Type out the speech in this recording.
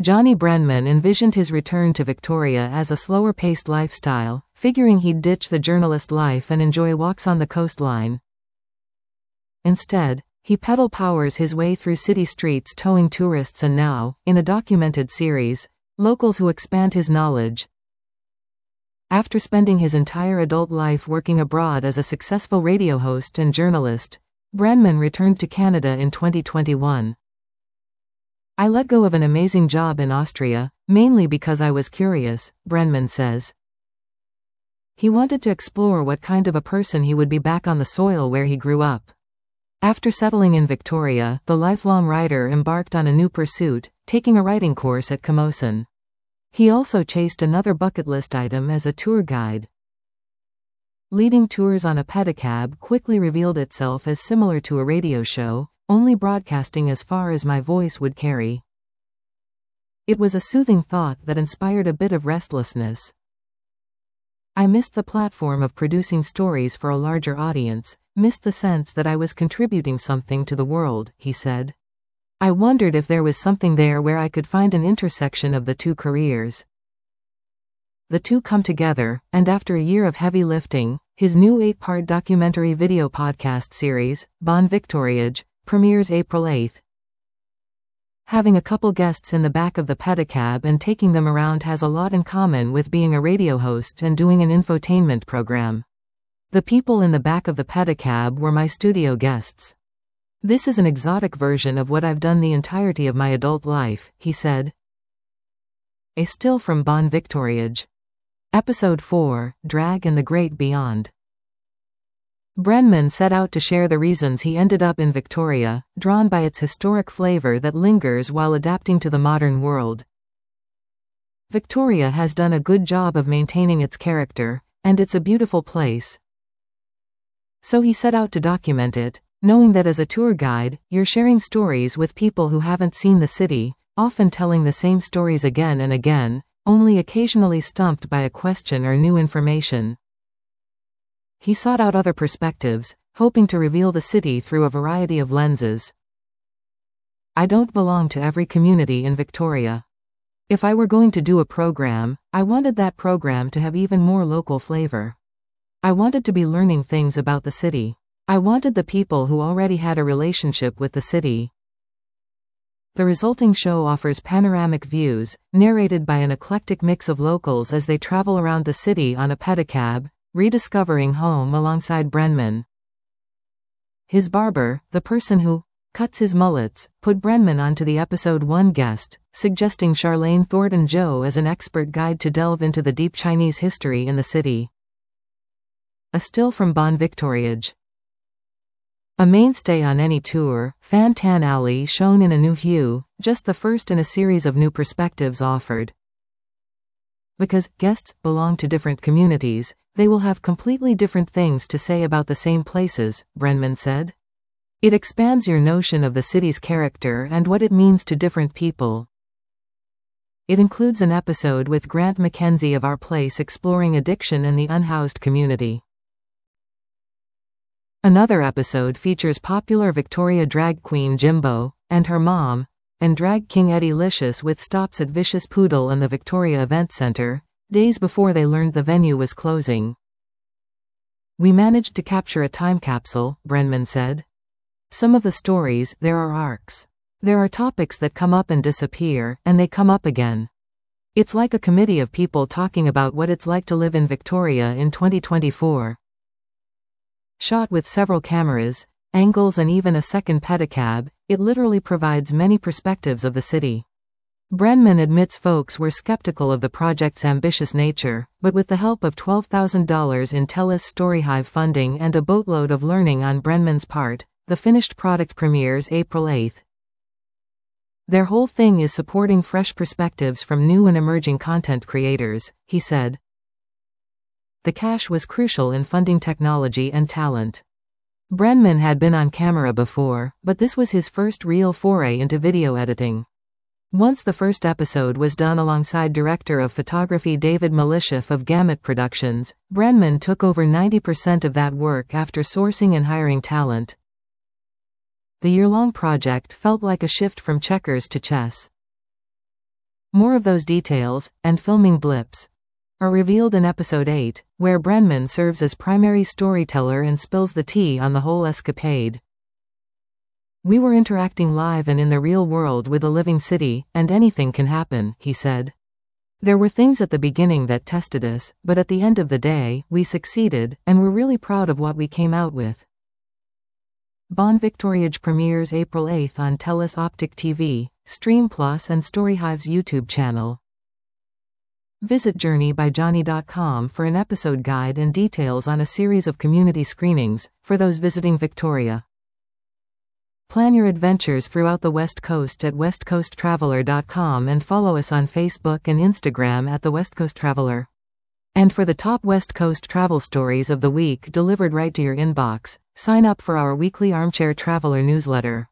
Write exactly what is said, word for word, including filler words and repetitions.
Johnny Brenman envisioned his return to Victoria as a slower-paced lifestyle, figuring he'd ditch the journalist life and enjoy walks on the coastline. Instead, he pedal powers his way through city streets towing tourists and now, in a documented series, locals who expand his knowledge. After spending his entire adult life working abroad as a successful radio host and journalist, Brenman returned to Canada in twenty twenty-one. I let go of an amazing job in Austria, mainly because I was curious, Brenman says. He wanted to explore what kind of a person he would be back on the soil where he grew up. After settling in Victoria, the lifelong writer embarked on a new pursuit, taking a writing course at Camosun. He also chased another bucket list item as a tour guide. Leading tours on a pedicab quickly revealed itself as similar to a radio show, only broadcasting as far as my voice would carry. It was a soothing thought that inspired a bit of restlessness. I missed the platform of producing stories for a larger audience, missed the sense that I was contributing something to the world, he said. I wondered if there was something there where I could find an intersection of the two careers. The two come together, and after a year of heavy lifting, his new eight-part documentary video podcast series, Bon Victoriage, premieres April eighth. Having a couple guests in the back of the pedicab and taking them around has a lot in common with being a radio host and doing an infotainment program. The people in the back of the pedicab were my studio guests. This is an exotic version of what I've done the entirety of my adult life, he said. A still from Bon Victoriage. Episode four, Drag and the Great Beyond. Brenman set out to share the reasons he ended up in Victoria, drawn by its historic flavor that lingers while adapting to the modern world. Victoria has done a good job of maintaining its character, and it's a beautiful place. So he set out to document it, knowing that as a tour guide, you're sharing stories with people who haven't seen the city, often telling the same stories again and again, only occasionally stumped by a question or new information. He sought out other perspectives, hoping to reveal the city through a variety of lenses. I don't belong to every community in Victoria. If I were going to do a program, I wanted that program to have even more local flavor. I wanted to be learning things about the city. I wanted the people who already had a relationship with the city. The resulting show offers panoramic views, narrated by an eclectic mix of locals as they travel around the city on a pedicab, rediscovering home alongside Brenman. His barber, the person who cuts his mullets, put Brenman onto the episode one guest, suggesting Charlene Thornton Joe as an expert guide to delve into the deep Chinese history in the city. A still from Bon Victoriage. A mainstay on any tour, Fan Tan Alley shone in a new hue, just the first in a series of new perspectives offered. Because guests belong to different communities, they will have completely different things to say about the same places, Brenman said. It expands your notion of the city's character and what it means to different people. It includes an episode with Grant McKenzie of Our Place exploring addiction in the unhoused community. Another episode features popular Victoria drag queen Jimbo, and her mom, and drag king Eddie Licious with stops at Vicious Poodle and the Victoria Event Centre, days before they learned the venue was closing. We managed to capture a time capsule, Brenman said. Some of the stories, there are arcs. There are topics that come up and disappear, and they come up again. It's like a committee of people talking about what it's like to live in Victoria in twenty twenty-four. Shot with several cameras, angles and even a second pedicab, it literally provides many perspectives of the city. Brenman admits folks were skeptical of the project's ambitious nature, but with the help of twelve thousand dollars in TELUS StoryHive funding and a boatload of learning on Brenman's part, the finished product premieres April eighth. Their whole thing is supporting fresh perspectives from new and emerging content creators, he said. The cash was crucial in funding technology and talent. Brenman had been on camera before, but this was his first real foray into video editing. Once the first episode was done alongside director of photography David Malishef of Gamut Productions, Brenman took over ninety percent of that work after sourcing and hiring talent. The year-long project felt like a shift from checkers to chess. More of those details, and filming blips, are revealed in episode eight, where Brenman serves as primary storyteller and spills the tea on the whole escapade. "We were interacting live and in the real world with a living city, and anything can happen," he said. "There were things at the beginning that tested us, but at the end of the day, we succeeded, and we're really proud of what we came out with." Bon Victoriage premieres April eighth on Telus Optic T V, Stream Plus and Storyhive's YouTube channel. Visit journey by johnny dot com for an episode guide and details on a series of community screenings, for those visiting Victoria. Plan your adventures throughout the West Coast at west coast traveler dot com and follow us on Facebook and Instagram at the West Coast Traveler. And for the top West Coast travel stories of the week delivered right to your inbox, sign up for our weekly Armchair Traveler newsletter.